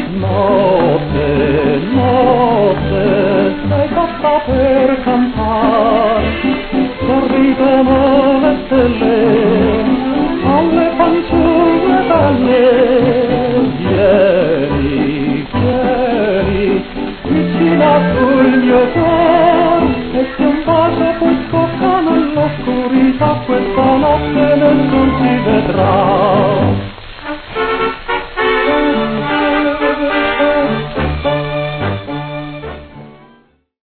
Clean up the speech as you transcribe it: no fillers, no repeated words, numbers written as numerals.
Notte, notte, sei fatta per cantar, sorridono le stelle, alle fanciulle belle. Vieni, vieni, vicina sul mio cuore, e se un bacio poi scocca nell'oscurità quel